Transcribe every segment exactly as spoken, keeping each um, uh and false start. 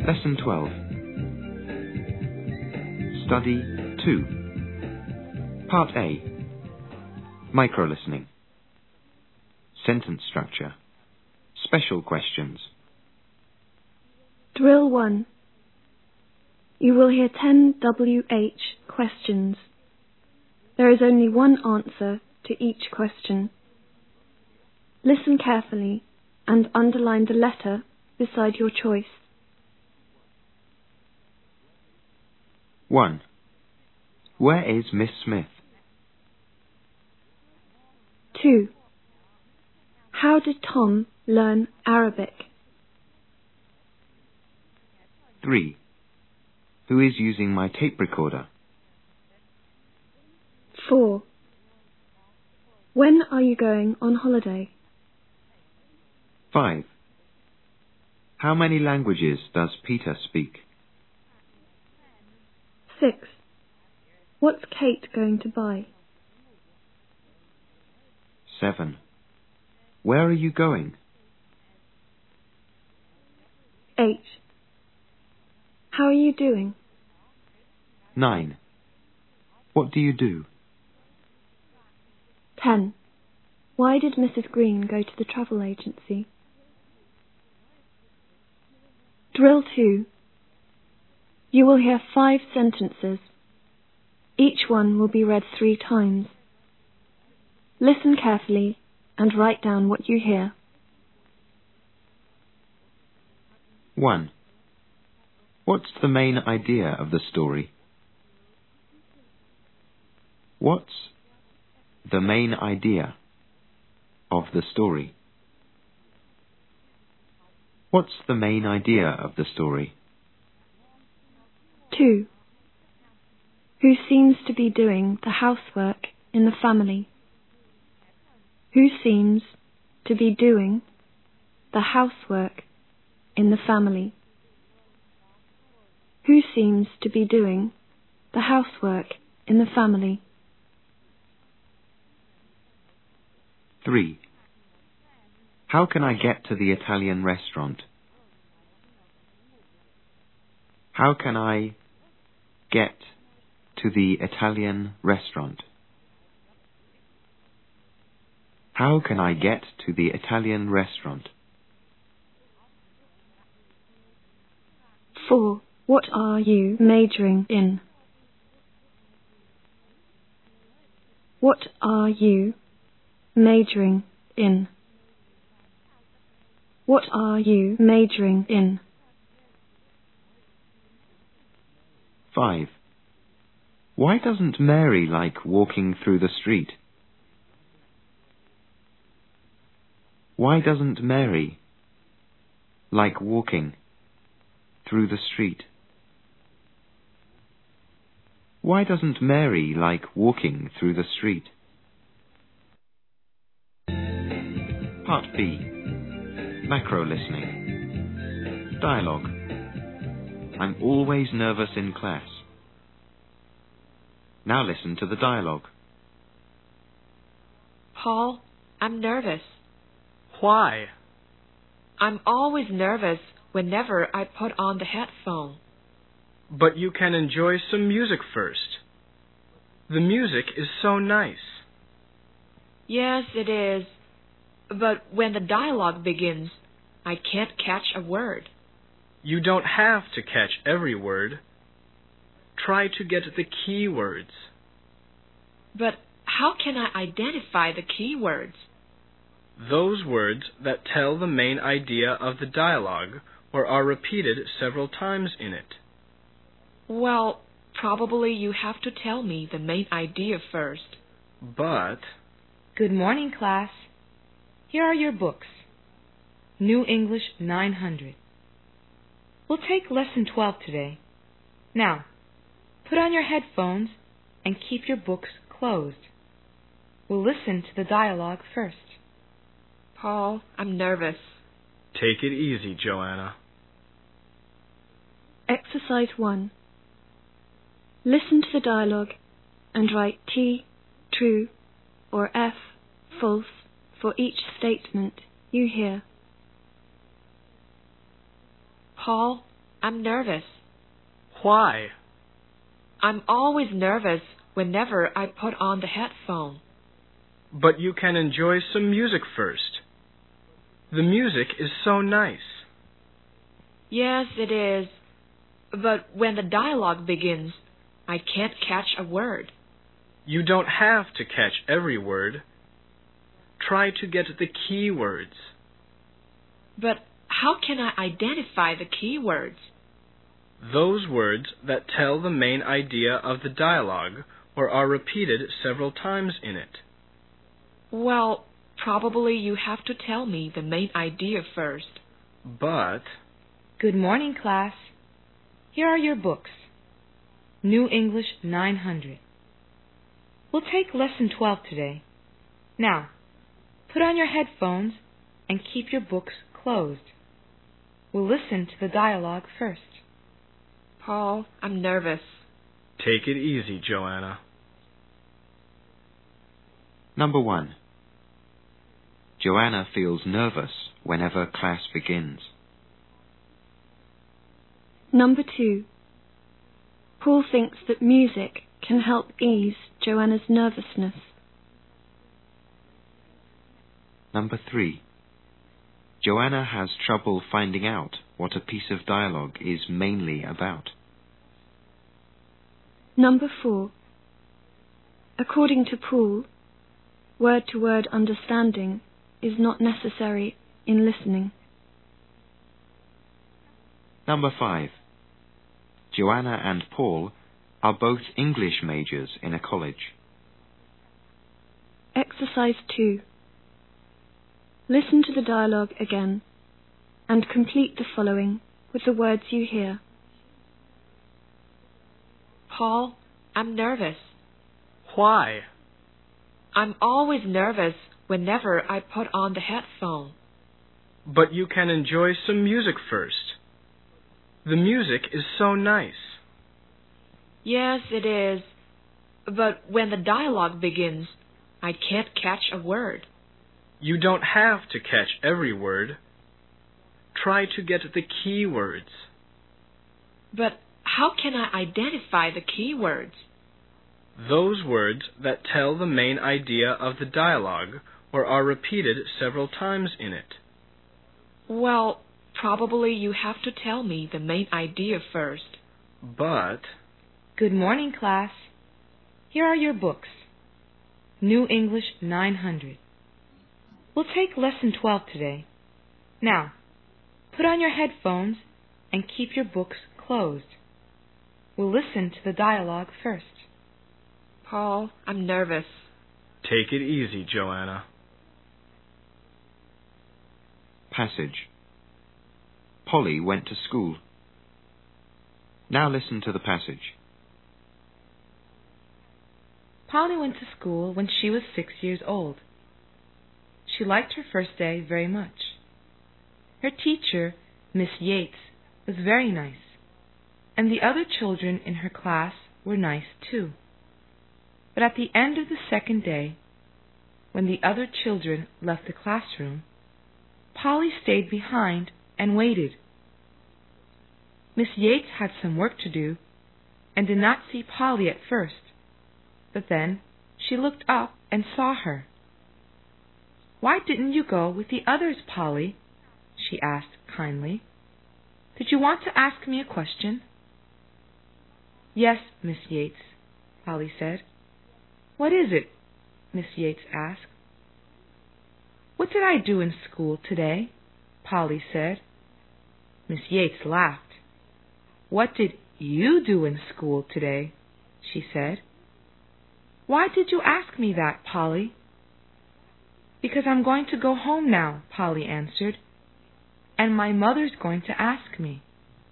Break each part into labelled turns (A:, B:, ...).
A: Lesson twelve. Study two. Part A. Micro-listening. Sentence structure. Special questions.
B: Drill one. You will hear ten W H questions. There is only one answer to each question. Listen carefully and underline the letter beside your choice.
A: one. Where is Miss Smith?
B: two. How did Tom learn Arabic?
A: three. Who is using my tape recorder?
B: four. When are you going on holiday?
A: five. How many languages does Peter speak?
B: six. What's Kate going to buy?
A: seven. Where are you going?
B: eight. How are you doing?
A: nine. What do you do?
B: ten. Why did Missus Green go to the travel agency? Drill two. You will hear five sentences. Each one will be read three times. Listen carefully and write down what you hear.
A: one. What's the main idea of the story? What's the main idea of the story? What's the main idea of the story?
B: two. Who seems to be doing the housework in the family? Who seems to be doing the housework in the family? Who seems to be doing the housework in the family?
A: three. How can I get to the Italian restaurant? How can I get to the Italian restaurant? How can I get to the Italian restaurant?
B: four. What are you majoring in? What are you majoring in? What are you majoring in?
A: five. Why doesn't Mary like walking through the street? Why doesn't Mary like walking through the street? Why doesn't Mary like walking through the street? Part B. Macro-listening. Dialogue. I'm always nervous in class. Now listen to the dialogue.
C: Paul, I'm nervous.
D: Why?
C: I'm always nervous whenever I put on the headphone.
D: But you can enjoy some music first. The music is so nice.
C: Yes, it is. But when the dialogue begins, I can't catch a word.
D: You don't have to catch every word. Try to get the key words.
C: But how can I identify the key words?
D: Those words that tell the main idea of the dialogue or are repeated several times in it.
C: Well, probably you have to tell me the main idea first.
D: But...
E: Good morning, class. Here are your books. New English nine hundred. We'll take Lesson twelve today. Now, put on your headphones and keep your books closed. We'll listen to the dialogue first.
C: Paul, I'm nervous.
D: Take it easy, Joanna.
B: Exercise one. Listen to the dialogue and write T, true, or F, false, for each statement you hear.
C: Paul, I'm nervous.
D: Why?
C: I'm always nervous whenever I put on the headphone.
D: But you can enjoy some music first. The music is so nice.
C: Yes, it is. But when the dialogue begins, I can't catch a word.
D: You don't have to catch every word. Try to get the key words.
C: But how can I identify the key words?
D: Those words that tell the main idea of the dialogue or are repeated several times in it.
C: Well, probably you have to tell me the main idea first.
D: But...
E: Good morning, class. Here are your books. New English nine hundred. We'll take Lesson twelve today. Now, put on your headphones and keep your books closed. We'll listen to the dialogue first.
C: Paul, I'm nervous.
D: Take it easy, Joanna.
A: Number one. Joanna feels nervous whenever class begins.
B: Number two. Paul thinks that music can help ease Joanna's nervousness.
A: Number three. Joanna has trouble finding out what a piece of dialogue is mainly about.
B: Number four. According to Paul, word-to-word understanding is not necessary in listening.
A: Number five. Joanna and Paul are both English majors in a college.
B: Exercise two. Listen to the dialogue again and complete the following with the words you hear.
C: Paul, I'm nervous.
D: Why?
C: I'm always nervous whenever I put on the headphone.
D: But you can enjoy some music first. The music is so nice.
C: Yes, it is. But when the dialogue begins, I can't catch a word.
D: You don't have to catch every word. Try to get the key words.
C: But how can I identify the key words?
D: Those words that tell the main idea of the dialogue or are repeated several times in it.
C: Well, probably you have to tell me the main idea first.
D: But...
E: Good morning, class. Here are your books. New English nine hundred. We'll take Lesson twelve today. Now, put on your headphones and keep your books closed. We'll listen to the dialogue first.
C: Paul, I'm nervous.
D: Take it easy, Joanna.
A: Passage. Polly went to school. Now listen to the passage.
E: Polly went to school when she was six years old. She liked her first day very much. Her teacher, Miss Yates, was very nice, and the other children in her class were nice too. But at the end of the second day, when the other children left the classroom, Polly stayed behind and waited. Miss Yates had some work to do and did not see Polly at first, but then she looked up and saw her. "Why didn't you go with the others, Polly?" she asked kindly. "Did you want to ask me a question?" "Yes, Miss Yates," Polly said. "What is it?" Miss Yates asked. "What did I do in school today?" Polly said. Miss Yates laughed. "What did you do in school today?" she said. "Why did you ask me that, Polly?" "Because I'm going to go home now," Polly answered, "and my mother's going to ask me."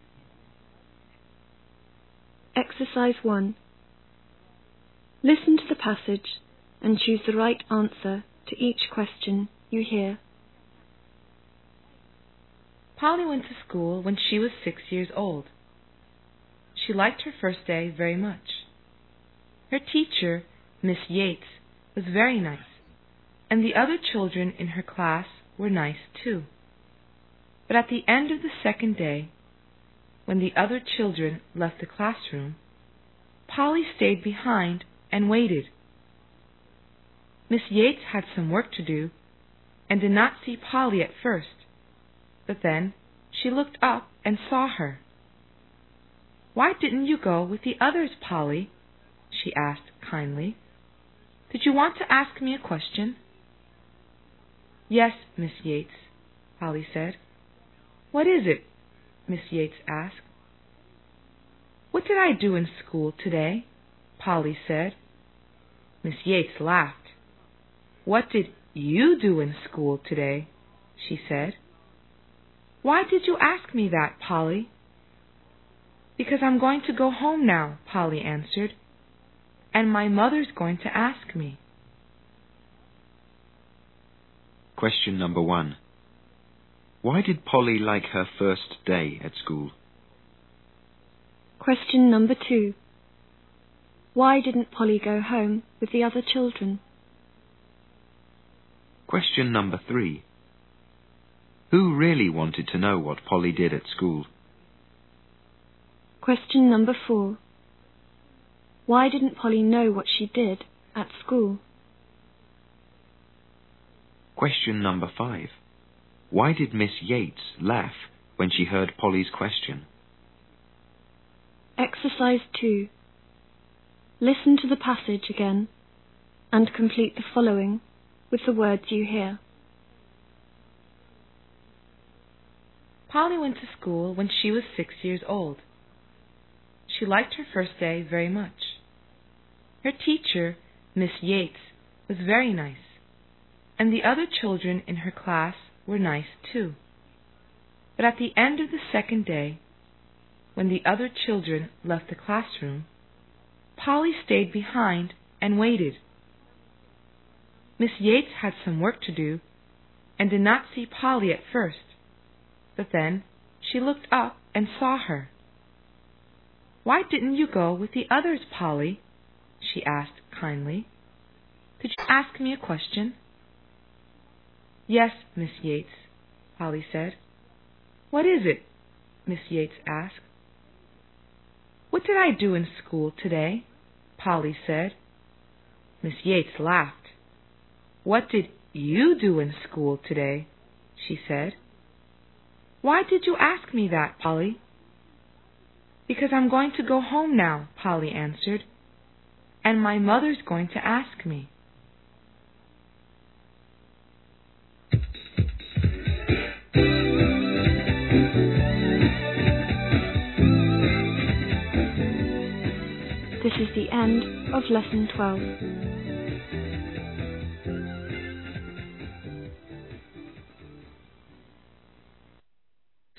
B: Exercise one. Listen to the passage and choose the right answer to each question you hear.
E: Polly went to school when she was six years old. She liked her first day very much. Her teacher, Miss Yates, was very nice, and the other children in her class were nice too. But at the end of the second day, when the other children left the classroom, Polly stayed behind and waited. Miss Yates had some work to do and did not see Polly at first, but then she looked up and saw her. "Why didn't you go with the others, Polly?" she asked kindly. "Did you want to ask me a question?" "Yes, Miss Yates," Polly said. "What is it?" Miss Yates asked. "What did I do in school today?" Polly said. Miss Yates laughed. "What did you do in school today?" she said. "Why did you ask me that, Polly?" "Because I'm going to go home now," Polly answered, "and my mother's going to ask me."
A: Question number one. Why did Polly like her first day at school?
B: Question number two. Why didn't Polly go home with the other children?
A: Question number three. Who really wanted to know what Polly did at school?
B: Question number four. Why didn't Polly know what she did at school?
A: Question number five. Why did Miss Yates laugh when she heard Polly's question?
B: Exercise two. Listen to the passage again and complete the following with the words you hear.
E: Polly went to school when she was six years old. She liked her first day very much. Her teacher, Miss Yates, was very nice, and the other children in her class were nice too. But at the end of the second day, when the other children left the classroom, Polly stayed behind and waited. Miss Yates had some work to do and did not see Polly at first, but then she looked up and saw her. "Why didn't you go with the others, Polly?" she asked kindly. "Did you ask me a question?" "Yes, Miss Yates," Polly said. "What is it?" Miss Yates asked. "What did I do in school today?" Polly said. Miss Yates laughed. "What did you do in school today?" she said. "Why did you ask me that, Polly?" "Because I'm going to go home now," Polly answered, "and my mother's going to ask me."
B: This is the end of Lesson twelve.